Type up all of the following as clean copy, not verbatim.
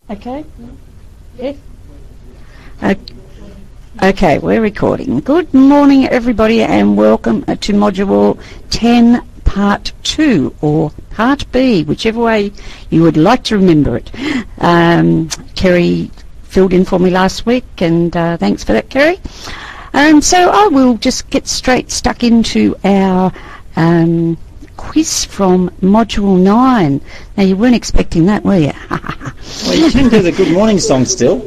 Okay. Yes. Okay, we're recording. Good morning, everybody, and welcome to Module 10, Part 2, or Part B, whichever way you would like to remember it. Kerry filled in for me last week, and thanks for that, Kerry. So I will just get stuck into our quiz from Module 9. Now, you weren't expecting that, were you? Well, you can do the good morning song still.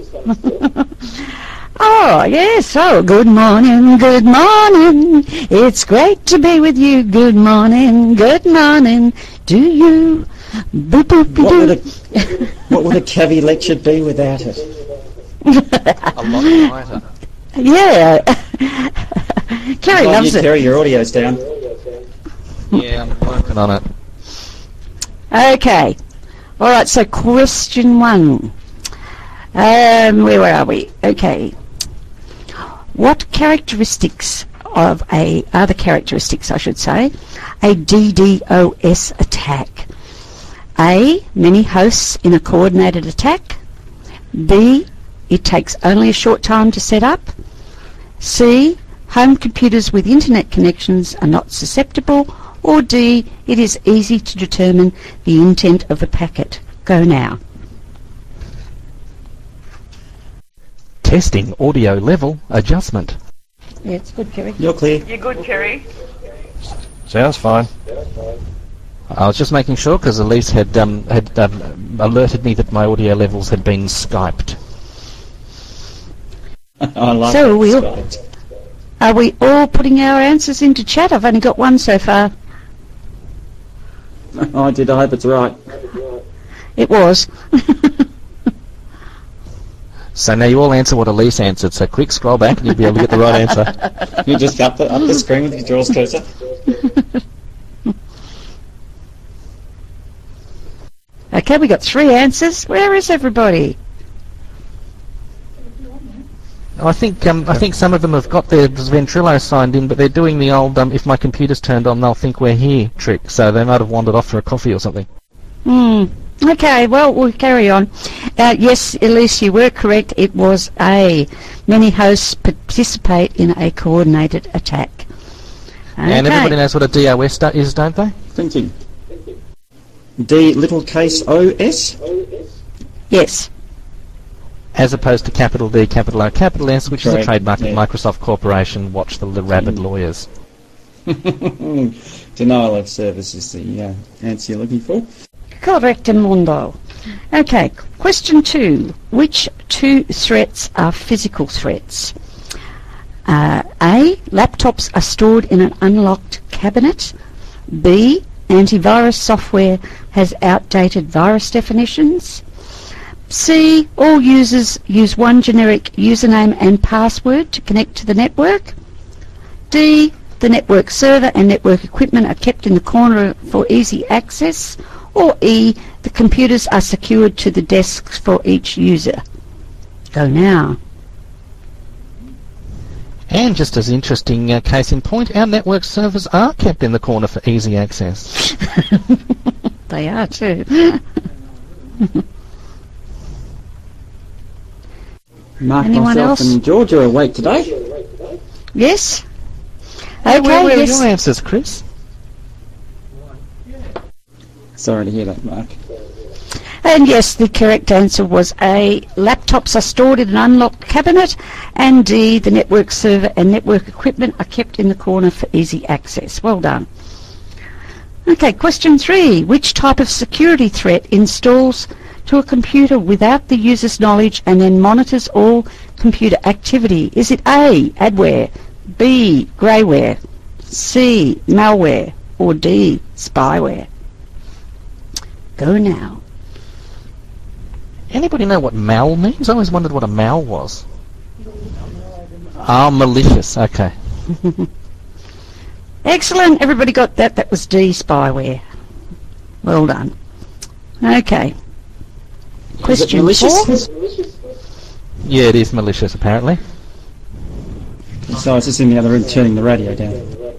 Oh, yes. Oh, good morning, good morning. It's great to be with you. Good morning to you. Boop, boop, boop. What would a cavi lecture be without it? A lot quieter. Yeah. Kerry loves it. Kerry, your audio's down. Yeah, I'm working on it. Okay. All right, so question 1. Where are we? Okay. What characteristics are the characteristics, I should say, a DDoS attack? A, many hosts in a coordinated attack. B, it takes only a short time to set up. C, home computers with internet connections are not susceptible. Or D, it is easy to determine the intent of the packet. Go now. Testing audio level adjustment. Yeah, it's good, Kerry. You're clear. You're good, Kerry. Sounds fine. I was just making sure because Elise had alerted me that my audio levels had been Skyped. I like So that. are we all putting our answers into chat? I've only got one so far. I did. I hope it's right. It was. So now you all answer what Elise answered. So quick scroll back and you'll be able to get the right answer. You just up the screen with your Jaws cursor. Okay, we got 3 answers. Where is everybody? I think some of them have got their Ventrilo signed in, but they're doing the old if my computer's turned on, they'll think we're here trick. So they might have wandered off for a coffee or something. Okay, well, we'll carry on. Yes, Elise, you were correct. It was A. Many hosts participate in a coordinated attack. Okay. And everybody knows what a DOS is, don't they? Thinking. D, little case OS? Yes. As opposed to capital D, capital O, capital S, which is a trademark of yeah. Microsoft Corporation. Watch the rabid lawyers. Denial of service is the answer you're looking for. Correctamundo. Okay, question 2. Which 2 threats are physical threats? A, laptops are stored in an unlocked cabinet. B, antivirus software has outdated virus definitions. C, all users use one generic username and password to connect to the network. D, the network server and network equipment are kept in the corner for easy access. Or E, the computers are secured to the desks for each user. Go now. And just as interesting case in point, our network servers are kept in the corner for easy access. They are too. Mark, Anyone myself else? and George are awake today. Yes? Where are yes. your answers, Chris? Sorry to hear that, Mark. And yes, the correct answer was A, laptops are stored in an unlocked cabinet, and D, the network server and network equipment are kept in the corner for easy access. Well done. Okay, question 3. Which type of security threat installs to a computer without the user's knowledge and then monitors all computer activity? Is it A, adware, B, greyware, C, malware, or D, spyware? Go now. Anybody know what mal means? I always wondered what a mal was. Oh, malicious. Okay. Excellent. Everybody got that. That was D, spyware. Well done. Okay. Question 4. Yeah, it is malicious, apparently. So I was just in the other room turning the radio down.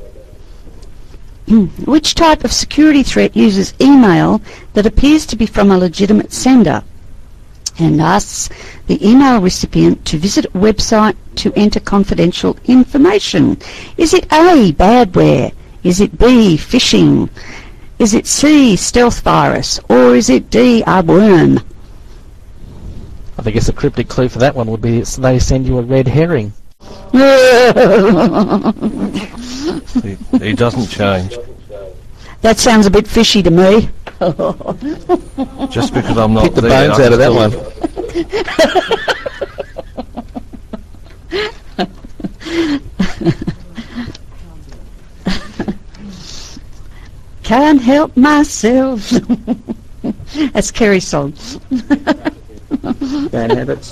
Which type of security threat uses email that appears to be from a legitimate sender? and asks the email recipient to visit a website to enter confidential information. Is it A, badware? Is it B, phishing? Is it C, stealth virus? Or is it D, a worm? I guess a cryptic clue for that one would be they send you a red herring. He doesn't change. That sounds a bit fishy to me. Just because I'm not Pick the there, bones I out of that one. Can't help myself. That's Kerry's song. Bad habits.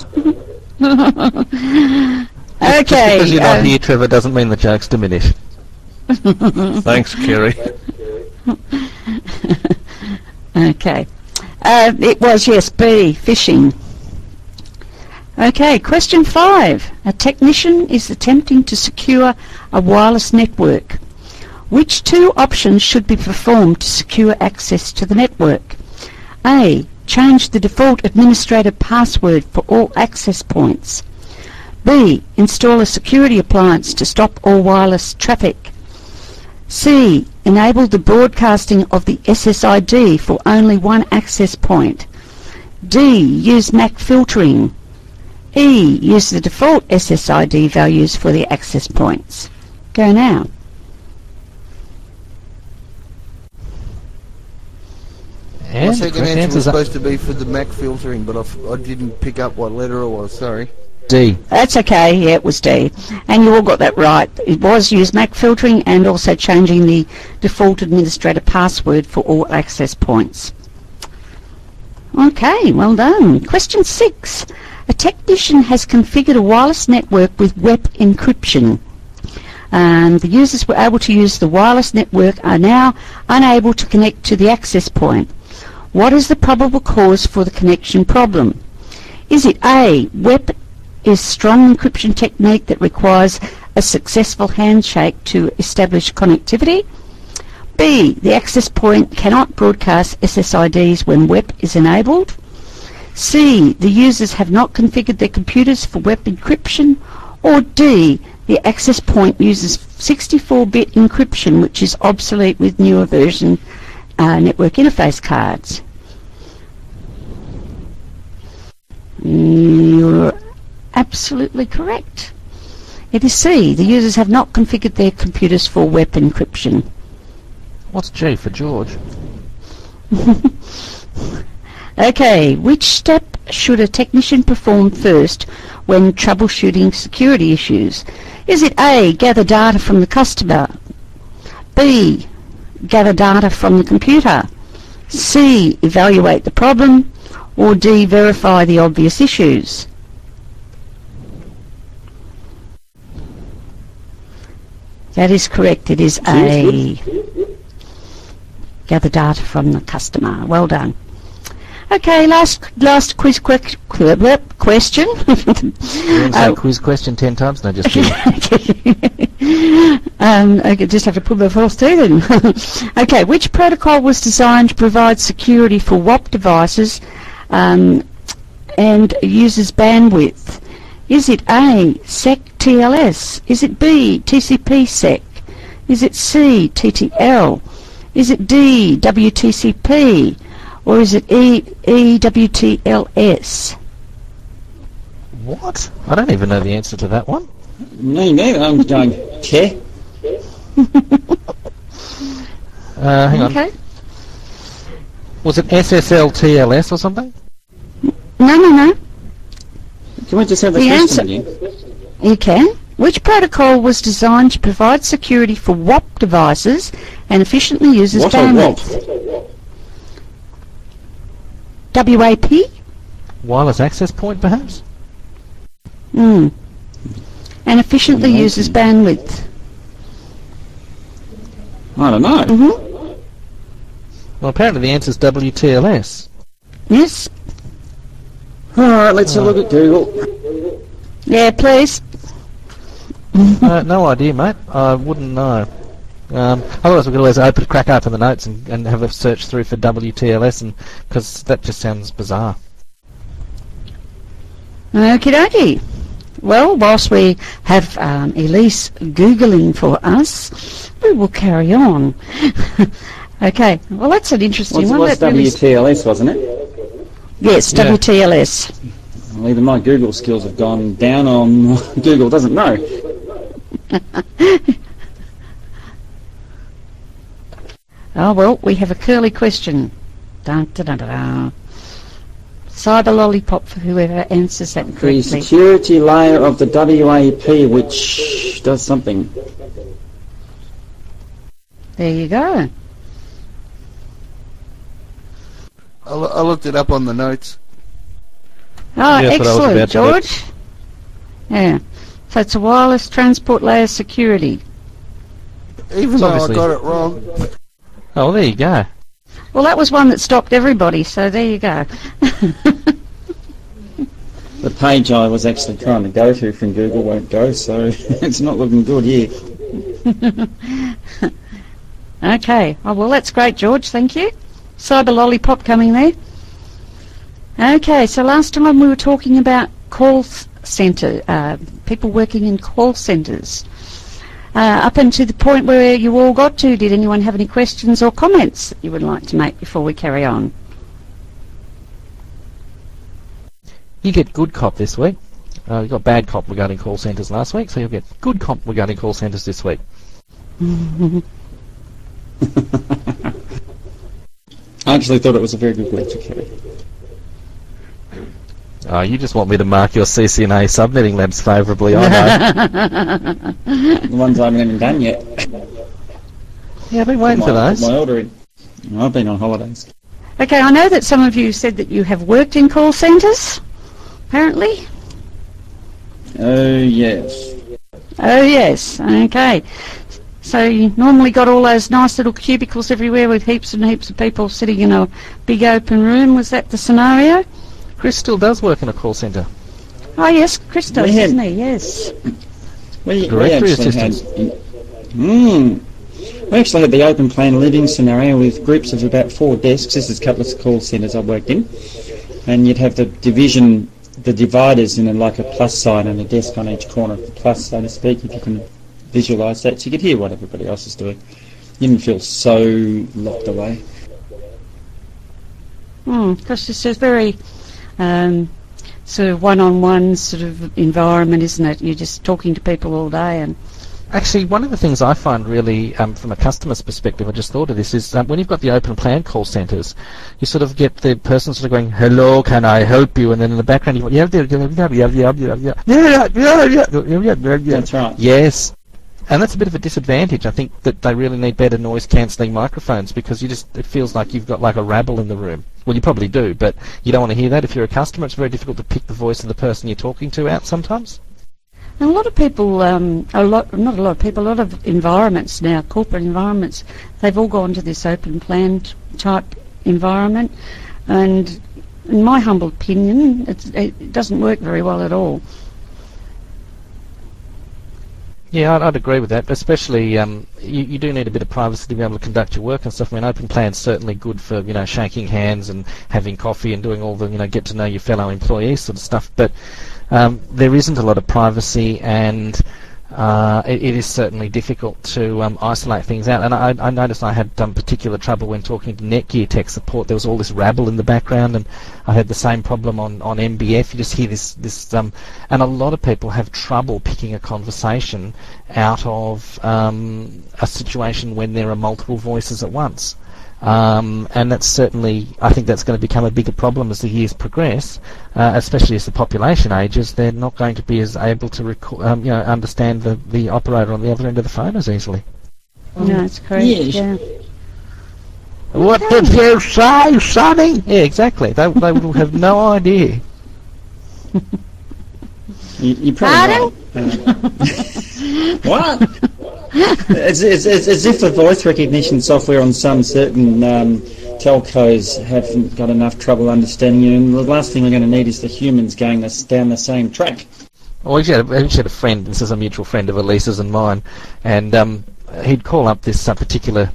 Okay. Just because you're not here, Trevor, doesn't mean the jokes diminish. Thanks, Kerry. Okay. It was, yes, B, phishing. Okay, question 5. A technician is attempting to secure a wireless network. Which two options should be performed to secure access to the network? A, change the default administrator password for all access points. B, install a security appliance to stop all wireless traffic. C, enable the broadcasting of the SSID for only one access point. D, use MAC filtering. E, use the default SSID values for the access points. Go now. My And second correct answer was answer's supposed to be for the MAC filtering, but I didn't pick up what letter it was, sorry. D. That's okay, yeah, it was D. And you all got that right. It was use MAC filtering and also changing the default administrator password for all access points. Okay, well done. Question 6. A technician has configured a wireless network with WEP encryption. The users were able to use the wireless network are now unable to connect to the access point. What is the probable cause for the connection problem? Is it A, WEP is strong encryption technique that requires a successful handshake to establish connectivity? B, the access point cannot broadcast SSIDs when WEP is enabled? C, the users have not configured their computers for WEP encryption? Or D, the access point uses 64-bit encryption, which is obsolete with newer version network interface cards? You're absolutely correct. It is C, the users have not configured their computers for WEP encryption. What's G for George? Okay, which step should a technician perform first when troubleshooting security issues? Is it A, gather data from the customer? B, gather data from the computer? C, evaluate the problem? Or D, verify the obvious issues? That is correct. It is A. Gather data from the customer. Well done. Okay, last quiz question. Quiz question 10 times? No, just kidding. I just have to put my voice through then. Okay, which protocol was designed to provide security for WAP devices and users bandwidth? Is it A, SEC TLS? Is it B, TCP SEC? Is it C, TTL? Is it D, WTCP? Or is it E, EWTLS? What? I don't even know the answer to that one. Me neither. I'm going, okay. Hang on. Okay. Was it SSL TLS or something? No. Can we just have the The question answer- again? You can. Which protocol was designed to provide security for WAP devices and efficiently uses What a bandwidth? WAP? Wireless access point, perhaps? And efficiently WAP. uses bandwidth. I don't know. Well, apparently the answer is WTLS. Yes? Alright, let's have a look at Google. Yeah, please. No idea, mate. I wouldn't know. Otherwise, we could always crack open the notes and have a search through for WTLS, and because that just sounds bizarre. Okie dokie. Well, whilst we have Elise Googling for us, we will carry on. Okay, well that's an interesting one. What's That really WTLS, wasn't it? yes, Yeah. WTLS. Well, either my Google skills have gone down or Google doesn't know. Oh, well, we have a curly question. Dun, dun, dun, dun, dun. Cyber lollipop for whoever answers that The correctly. security layer of the WAP, which does something. There you go. I looked it up on the notes. Oh, Yeah, that's what I was excellent, about to do. George. Yeah. So it's a wireless transport layer security. Even though I obviously- got it wrong. Oh, there you go. Well, that was one that stopped everybody, so there you go. The page I was actually trying to go to from Google won't go, so it's not looking good here. Okay. Oh, well, that's great, George. Thank you. Cyber lollipop coming there. Okay, so last time we were talking about call centre, people working in call centres. Up until the point where you all got to, did anyone have any questions or comments that you would like to make before we carry on? You get good cop this week. You got bad cop regarding call centres last week, so you'll get good cop regarding call centres this week. I actually thought it was a very good lecture, Kerry. Oh, you just want me to mark your CCNA subnetting labs favourably, I know. The ones I haven't even done yet. Yeah, I've been waiting for Put those. my order in. I've been on holidays. Okay, I know that some of you said that you have worked in call centres, apparently. Oh, yes. Oh, yes. Okay. So you normally got all those nice little cubicles everywhere with heaps and heaps of people sitting in a big open room. Was that the scenario? Chris still does work in a call centre. Oh, yes, Chris does, We had- doesn't he? Yes. We Directory actually had... assistants. We actually had the open plan living scenario with groups of about 4 desks. This is a couple of call centres I've worked in. And you'd have the division, the dividers in like a plus sign and a desk on each corner of the plus, so to speak, if you can visualise that. So you could hear what everybody else is doing. You didn't feel so locked away. Because it's a very sort of one-on-one sort of environment, isn't it? You're just talking to people all day and... Actually, one of the things I find really, from a customer's perspective, I just thought of this, is when you've got the open plan call centres, you sort of get the person sort of going, hello, can I help you? And then in the background, you go, That's right. yes. And that's a bit of a disadvantage. I think that they really need better noise-cancelling microphones because it feels like you've got like a rabble in the room. Well, you probably do, but you don't want to hear that. If you're a customer, it's very difficult to pick the voice of the person you're talking to out sometimes. And a lot of people, a lot of environments now, corporate environments, they've all gone to this open plan type environment, and in my humble opinion, it doesn't work very well at all. Yeah, I'd agree with that, especially you do need a bit of privacy to be able to conduct your work and stuff. I mean, open plan's certainly good for, shaking hands and having coffee and doing all the, get to know your fellow employees sort of stuff, but there isn't a lot of privacy, and it is certainly difficult to isolate things out. And I noticed I had particular trouble when talking to Netgear tech support. There was all this rabble in the background, and I had the same problem on MBF. You just hear this and a lot of people have trouble picking a conversation out of a situation when there are multiple voices at once. And that's certainly, I think that's going to become a bigger problem as the years progress, especially as the population ages. They're not going to be as able to understand the operator on the other end of the phone as easily. No, that's correct. Yes. Yeah. What did you say, Sonny? Yeah, exactly. They will have no idea. You're probably right. What? It's as if the voice recognition software on some certain telcos haven't got enough trouble understanding you, and the last thing we're going to need is the humans going down the same track. Well, we had a friend, this is a mutual friend of Elisa's and mine, and he'd call up this particular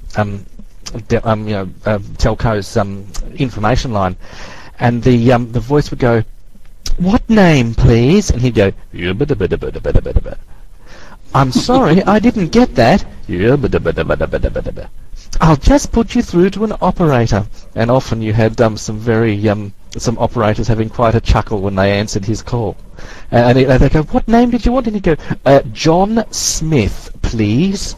telco's information line, and the voice would go, what name, please? And he'd go, "Yubba-dabba-dabba-dabba-dabba-dabba." I'm sorry, I didn't get that. Yubba-dabba-dabba-dabba-dabba-dabba. I'll just put you through to an operator. And often you had some operators having quite a chuckle when they answered his call. And they go, what name did you want? And he'd go, John Smith, please.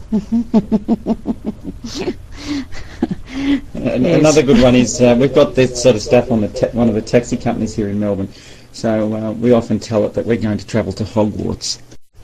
Another good one is we've got this sort of stuff on one of the taxi companies here in Melbourne. So we often tell it that we're going to travel to Hogwarts.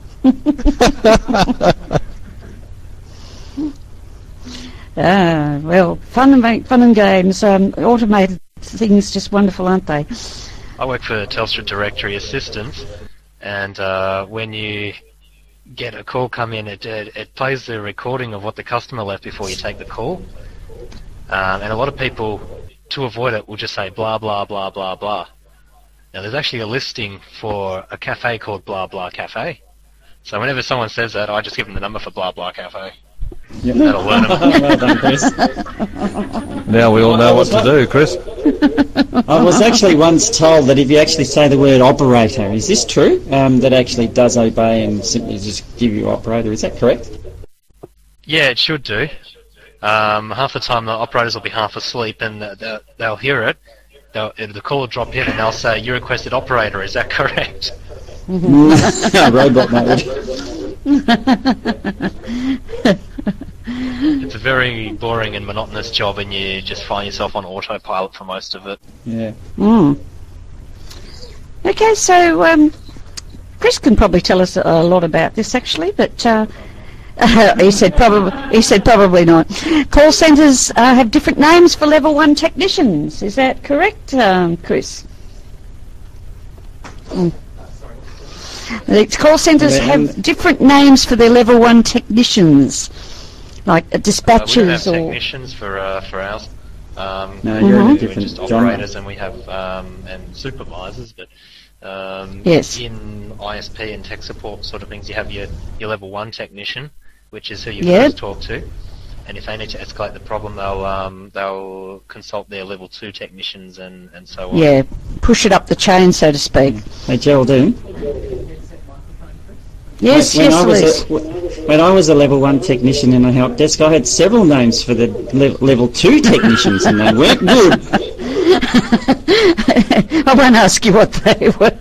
Well, fun and games. Automated things, just wonderful, aren't they? I work for Telstra Directory Assistance, and when you get a call come in, it plays the recording of what the customer left before you take the call. And a lot of people, to avoid it, will just say blah, blah, blah, blah, blah. Now, there's actually a listing for a cafe called Blah Blah Cafe. So whenever someone says that, I just give them the number for Blah Blah Cafe. Yep. That'll learn them. Well done, Chris. Now we all know what to do, Chris. I was actually once told that if you actually say the word operator, is this true? That actually does obey and simply just give you operator. Is that correct? Yeah, it should do. Half the time the operators will be half asleep and they'll hear it. The call will drop in and they'll say, "You requested operator, is that correct?" Robot mode. It's a very boring and monotonous job, and you just find yourself on autopilot for most of it. Yeah. Okay, so Chris can probably tell us a lot about this actually, but he said probably not. Call centres have different names for level 1 technicians. Is that correct, Chris? The call centres have different names for their level 1 technicians, like dispatchers we don't have or technicians for ours. No, you're in a We're different just genre. operators, and we have and supervisors, but Yes. in ISP and tech support sort of things, you have your level 1 technician, which is who you Yep. first talk to, and if they need to escalate the problem, they'll consult their level 2 technicians and so on. yeah, push it up the chain, so to speak. Hey, Geraldine. Yes, when yes, Liz. When I was a level 1 technician in a help desk, I had several names for the level 2 technicians, and they weren't good. I won't ask you what they were.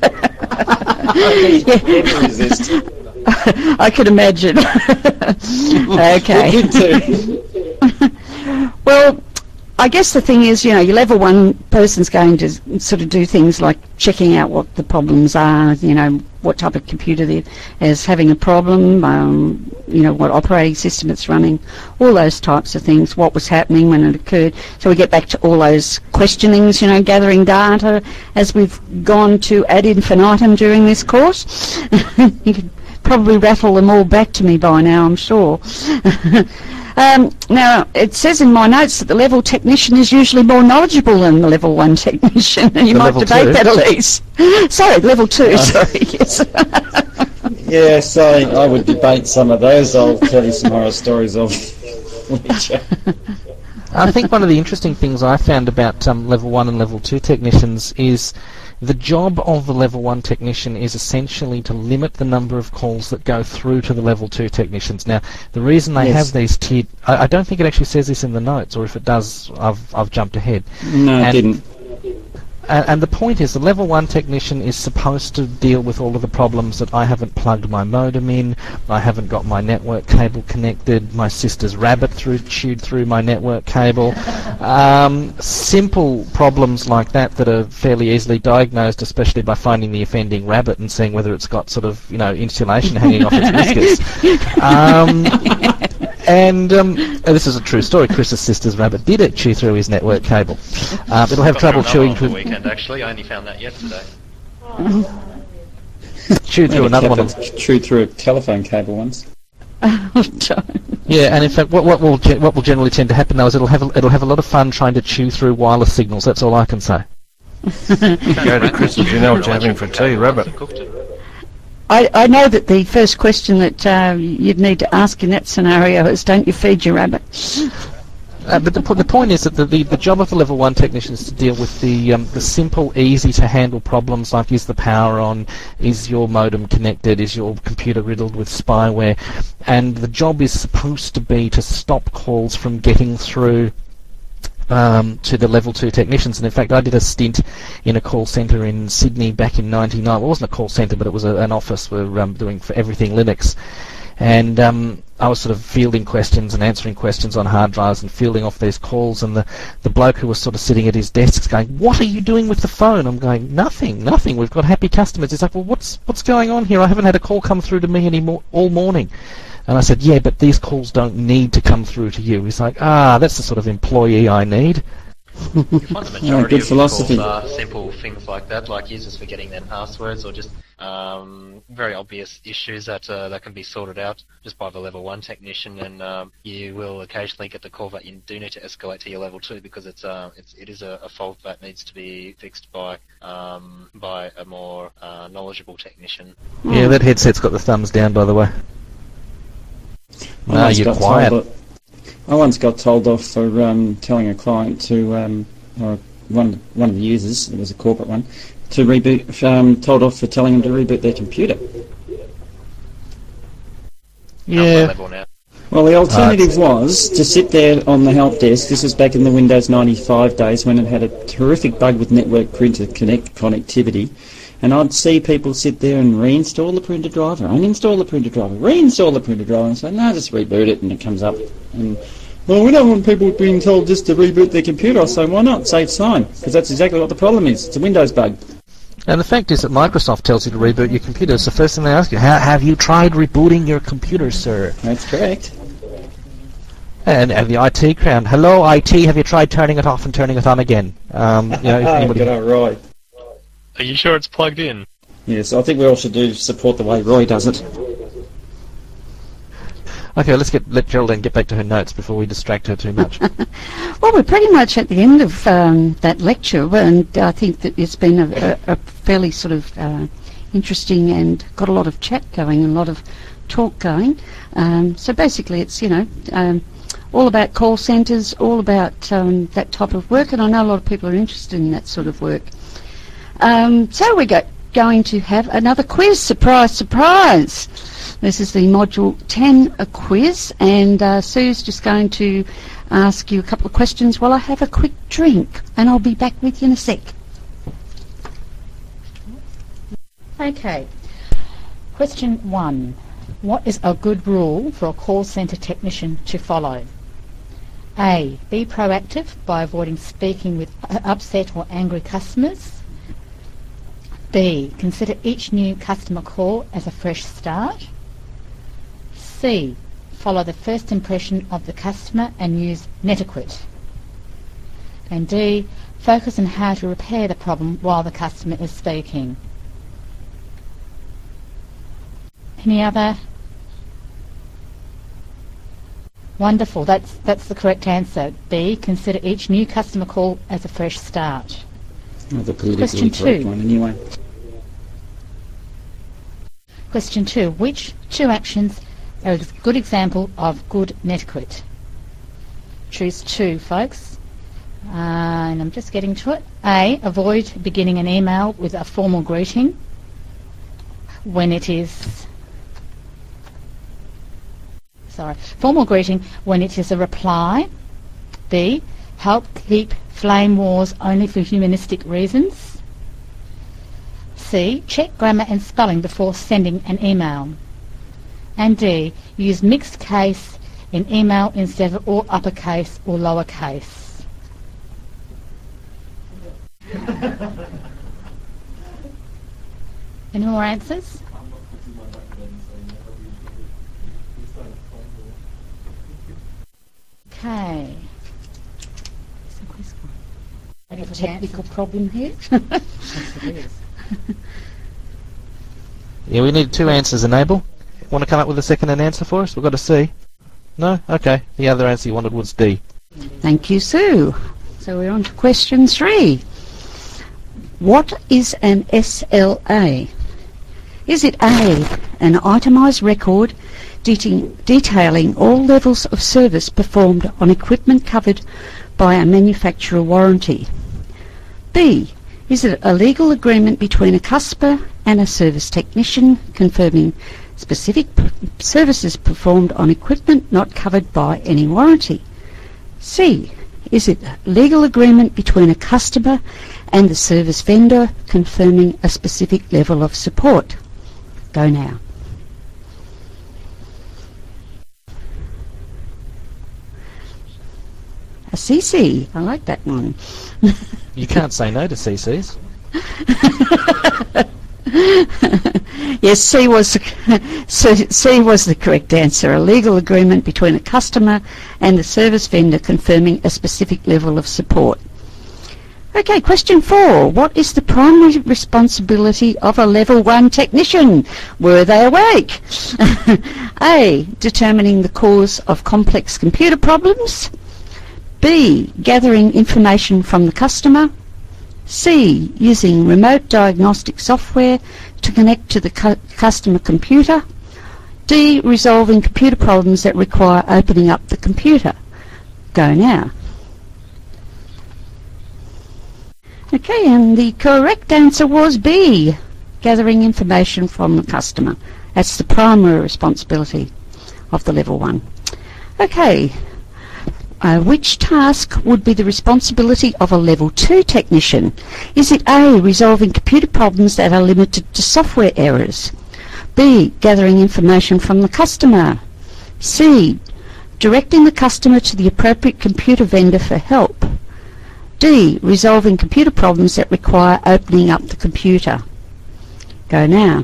Never resist. I could imagine. Okay. Good too. Well, I guess the thing is, your level 1 person's going to sort of do things like checking out what the problems are, what type of computer is having a problem, what operating system it's running, all those types of things, what was happening when it occurred. So we get back to all those questionings, gathering data as we've gone to ad infinitum during this course. You could probably rattle them all back to me by now, I'm sure. Now, it says in my notes that the level technician is usually more knowledgeable than the level 1 technician, and you might debate that, Elise. Sorry, level 2, sorry, yes. Yes, I would debate some of those. I'll tell you some horror stories of later. I think one of the interesting things I found about level 1 and level 2 technicians is the job of the level 1 technician is essentially to limit the number of calls that go through to the level 2 technicians. Now, the reason they have these tiered... I don't think it actually says this in the notes, or if it does, I've jumped ahead. No, it didn't. And the point is, the level 1 technician is supposed to deal with all of the problems that I haven't plugged my modem in, I haven't got my network cable connected, my sister's rabbit chewed through my network cable. Simple problems like that are fairly easily diagnosed, especially by finding the offending rabbit and seeing whether it's got sort of, insulation hanging off its whiskers. And this is a true story. Chris's sister's rabbit did chew through his network cable. It'll have trouble chewing through. through. Weekend, actually, I only found that yesterday. Chewed through another one. Chewed through a telephone cable once. Yeah, and in fact, what will generally tend to happen though is it'll have a lot of fun trying to chew through wireless signals. That's all I can say. Go to Chris's, you know what you're having for tea, rabbit. I know that the first question that you'd need to ask in that scenario is, don't you feed your rabbit? But the point is that the job of the level 1 technician is to deal with the simple, easy to handle problems like, is the power on, is your modem connected, is your computer riddled with spyware, and the job is supposed to be to stop calls from getting through to the level 2 technicians. And in fact, I did a stint in a call centre in Sydney back in '99. Well, it wasn't a call centre, but it was an office. We're doing for everything Linux. And I was sort of fielding questions and answering questions on hard drives and fielding off these calls, and the bloke who was sort of sitting at his desk going, "What are you doing with the phone?" I'm going, nothing, we've got happy customers. He's like, "Well, what's going on here? I haven't had a call come through to me anymore all morning." And I said, "Yeah, but these calls don't need to come through to you." He's like, "That's the sort of employee I need." You find the majority good of philosophy. calls are simple things like that, like users forgetting their passwords, or just very obvious issues that can be sorted out just by the level 1 technician. And you will occasionally get the call that you do need to escalate to your level 2 because it is a fault that needs to be fixed by a more knowledgeable technician. Yeah, that headset's got the thumbs down, by the way. I once You're got quiet. I once got told off for telling a client to, or one of the users, it was a corporate one, to reboot, told off for telling them to reboot their computer. How's my Yeah. level now? Well, the alternative was to sit there on the help desk. This was back in the Windows 95 days when it had a terrific bug with network printer connectivity. And I'd see people sit there and reinstall the printer driver, uninstall the printer driver, reinstall the printer driver, and say, "No, just reboot it," and it comes up. And, well, we don't want people being told just to reboot their computer. I say, why not? Saves time, because that's exactly what the problem is. It's a Windows bug. And the fact is that Microsoft tells you to reboot your computer. It's the first thing they ask you. Have you tried rebooting your computer, sir? That's correct. And the IT crowd. Hello, IT. Have you tried turning it off and turning it on again? If anybody... Good old Roy. Are you sure it's plugged in? Yes, I think we all should support the way Roy does it. Okay, let Geraldine get back to her notes before we distract her too much. Well, we're pretty much at the end of that lecture, and I think that it's been a fairly sort of interesting and got a lot of chat going and a lot of talk going. So basically it's, all about call centres, all about that type of work, and I know a lot of people are interested in that sort of work. So we're going to have another quiz. Surprise, surprise! This is the Module 10 quiz, and Sue's just going to ask you a couple of questions while I have a quick drink, and I'll be back with you in a sec. Okay. Question 1. What is a good rule for a call centre technician to follow? A. Be proactive by avoiding speaking with upset or angry customers. B. Consider each new customer call as a fresh start. C. Follow the first impression of the customer and use netiquette. And D. Focus on how to repair the problem while the customer is speaking. Any other? Wonderful, that's the correct answer. B. Consider each new customer call as a fresh start. The politically Question correct 2. one, anyway. Question 2. Which two actions are a good example of good netiquette? Choose 2, folks. And I'm just getting to it. A. Avoid beginning an email with a formal greeting when it is... formal greeting when it is a reply. B. Help keep flame wars only for humanistic reasons. C. Check grammar and spelling before sending an email. And D. Use mixed case in email instead of all uppercase or lowercase. Any more answers? Okay. I have a technical problem here. Yeah, we need 2 answers, Enable. Want to come up with a second answer for us? We've got a C. No? Okay. The other answer you wanted was D. Thank you, Sue. So we're on to question 3. What is an SLA? Is it A, an itemised record detailing all levels of service performed on equipment covered by a manufacturer warranty. B. Is it a legal agreement between a customer and a service technician confirming specific services performed on equipment not covered by any warranty? C. Is it a legal agreement between a customer and the service vendor confirming a specific level of support? Go now. A CC. I like that one. You can't say no to CCs. Yes, C was the correct answer. A legal agreement between a customer and the service vendor confirming a specific level of support. Okay, question 4. What is the primary responsibility of a level 1 technician? Were they awake? A. Determining the cause of complex computer problems. B. Gathering information from the customer. C. Using remote diagnostic software to connect to the customer computer. D. Resolving computer problems that require opening up the computer. Go now. Okay, and the correct answer was B. Gathering information from the customer. That's the primary responsibility of the level 1. Okay. Which task would be the responsibility of a level 2 technician? Is it A. Resolving computer problems that are limited to software errors? B. Gathering information from the customer? C. Directing the customer to the appropriate computer vendor for help? D. Resolving computer problems that require opening up the computer? Go now.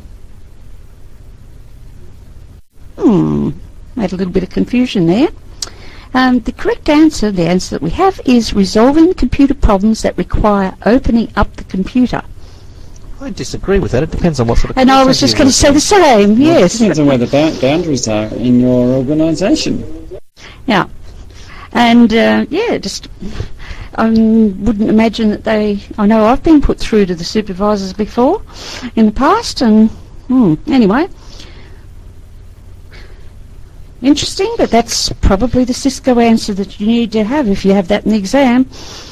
Made a little bit of confusion there. The correct answer, the answer that we have, is resolving computer problems that require opening up the computer. I disagree with that. It depends on what sort of... And I was just going to say the same, yes. It depends on where the boundaries are in your organisation. Yeah. And, just... I wouldn't imagine that they... I know I've been put through to the supervisors before in the past, and anyway... Interesting, but that's probably the Cisco answer that you need to have if you have that in the exam.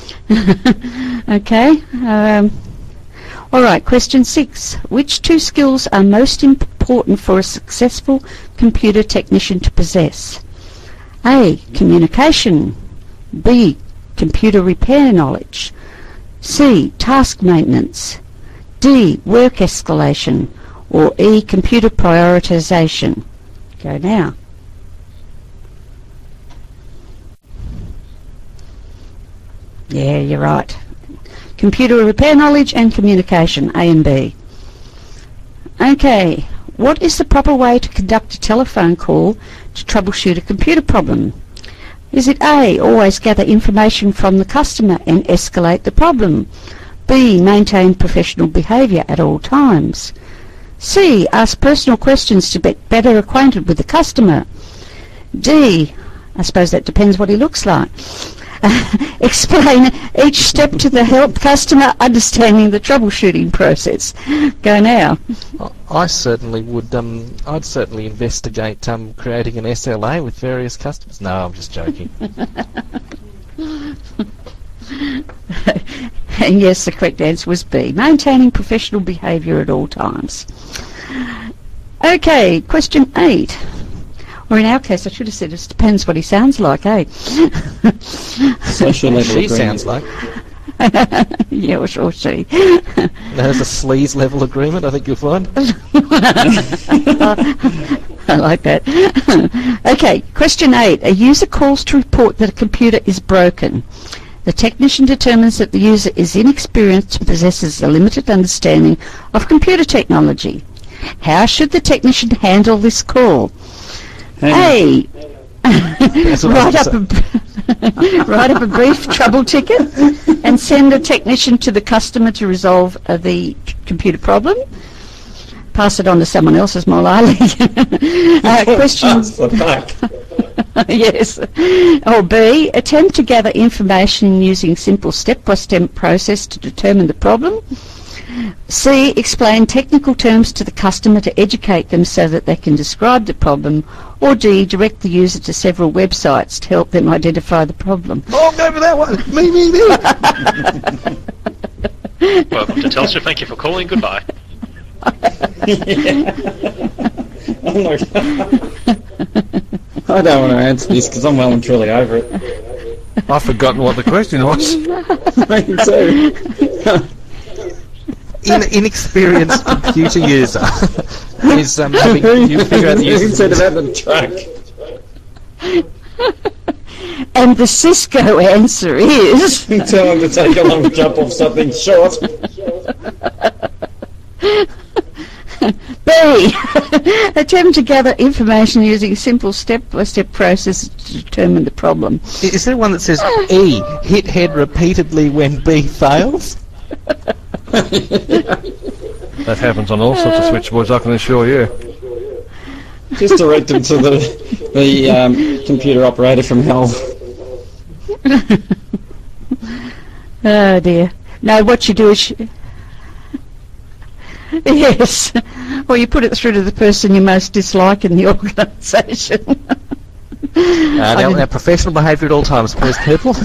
Okay. All right, question 6. Which 2 skills are most important for a successful computer technician to possess? A. Communication. B. Computer repair knowledge. C. Task maintenance. D. Work escalation. Or E. Computer prioritization. Go now. Yeah, you're right. Computer repair knowledge and communication, A and B. Okay, what is the proper way to conduct a telephone call to troubleshoot a computer problem? Is it A, always gather information from the customer and escalate the problem? B, maintain professional behaviour at all times? C, ask personal questions to get better acquainted with the customer? D, I suppose that depends what he looks like. Explain each step to the help customer understanding the troubleshooting process. Go now. I certainly would. I'd certainly investigate creating an SLA with various customers. No, I'm just joking. And yes, the correct answer was B. Maintaining professional behaviour at all times. Okay, question 8. Or in our case, I should have said it depends what he sounds like, eh? Social level She agreement. sounds like. Yeah, or she. There's a sleaze level agreement, I think you'll find. I like that. Okay, question 8. A user calls to report that a computer is broken. The technician determines that the user is inexperienced and possesses a limited understanding of computer technology. How should the technician handle this call? A. write up a brief trouble ticket and send a technician to the customer to resolve the computer problem. Pass it on to someone else is more likely. Question. Yes. Or B. Attempt to gather information using simple step-by-step process to determine the problem. C. Explain technical terms to the customer to educate them so that they can describe the problem. Or D. Direct the user to several websites to help them identify the problem. Oh, go for that one. Me. Welcome to Telstra. Thank you for calling. Goodbye. Oh my God. I don't want to answer this because I'm well and truly over it. I've forgotten what the question was. Me too. Inexperienced computer user is having you figure out the Who user. said about the truck? And the Cisco answer is... Tell him to take a long jump off something short. B. Attempt to gather information using a simple step-by-step process to determine the problem. Is there one that says E, hit head repeatedly when B fails? That happens on all sorts of switchboards, I can assure you. Just direct him to the computer operator from hell. Oh dear. No, what you do is... Yes. Or you put it through to the person you most dislike in the organisation. Now, professional behaviour at all times, please, people.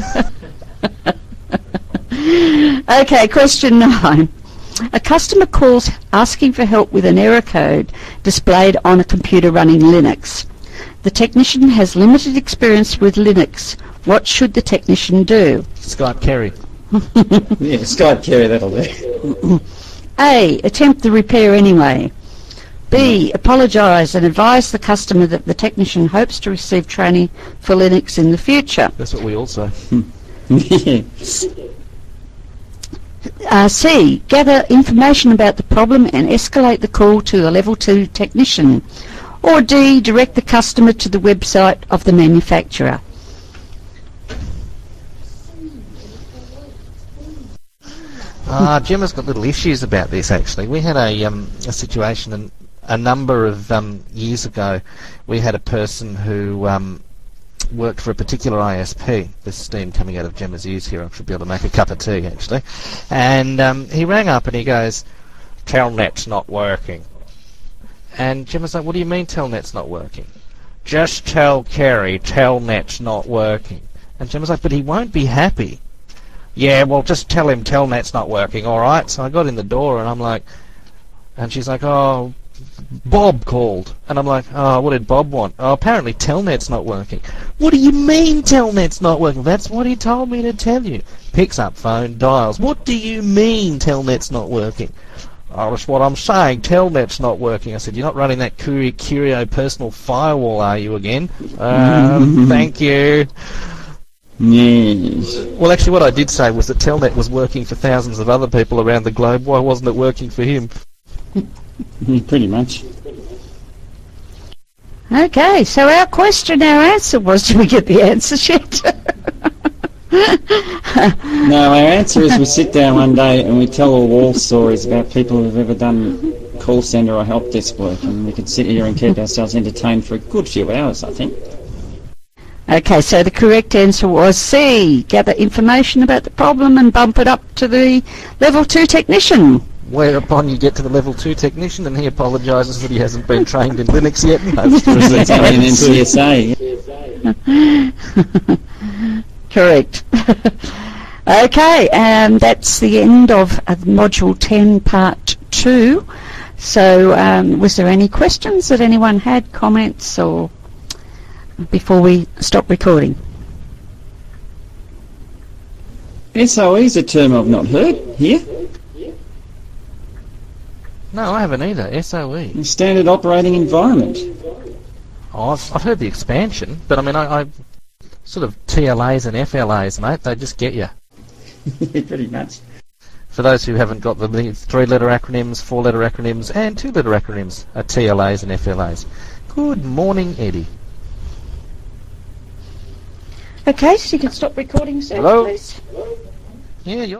Okay, question 9. A customer calls asking for help with an error code displayed on a computer running Linux. The technician has limited experience with Linux. What should the technician do? Skype Kerry. Yeah, Skype Kerry, that'll do. A. Attempt the repair anyway. B. Apologise and advise the customer that the technician hopes to receive training for Linux in the future. That's what we all say. Yeah. C. Gather information about the problem and escalate the call to a level 2 technician. Or D. Direct the customer to the website of the manufacturer. Gemma's got little issues about this, actually. We had a situation a number of years ago. We had a person who worked for a particular ISP. There's steam coming out of Gemma's ears here. I should be able to make a cup of tea, actually. And he rang up and he goes, "Telnet's not working." And Gemma's like, "What do you mean Telnet's not working?" "Just tell Kerry Telnet's not working." And Gemma's like, "But he won't be happy." "Yeah, well, just tell him Telnet's not working, all right?" So I got in the door and I'm like, and she's like, "Oh, Bob called." And I'm like, "Oh, what did Bob want?" "Oh, apparently Telnet's not working." "What do you mean Telnet's not working?" "That's what he told me to tell you." Picks up phone, dials. "What do you mean Telnet's not working?" "Oh, that's what I'm saying, Telnet's not working." I said, "You're not running that Curio personal firewall, are you, again?" Thank you." Yes. Well, actually, what I did say was that Telnet was working for thousands of other people around the globe. Why wasn't it working for him? Pretty much. Okay, so our answer was, did we get the answer yet? No, our answer is we sit down one day and we tell all war stories about people who've ever done call centre or help desk work, and we could sit here and keep ourselves entertained for a good few hours, I think. Okay, so the correct answer was C. Gather information about the problem and bump it up to the level 2 technician. Whereupon you get to the level 2 technician and he apologises that he hasn't been trained in Linux yet and hopes to receive It's only an training soon. NCSA. Correct. Okay, and that's the end of Module 10, Part 2. So, was there any questions that anyone had, comments, or before we stop recording? SOE is a term I've not heard here. No, I haven't either. SOE. Standard operating environment. Oh, I've heard the expansion, but I mean, I sort of TLAs and FLAs, mate, they just get you. Pretty much. For those who haven't got the 3-letter acronyms, 4-letter acronyms, and 2-letter acronyms, are TLAs and FLAs. Good morning, Eddie. Okay, so you can stop recording soon, Hello? please. Yeah, you're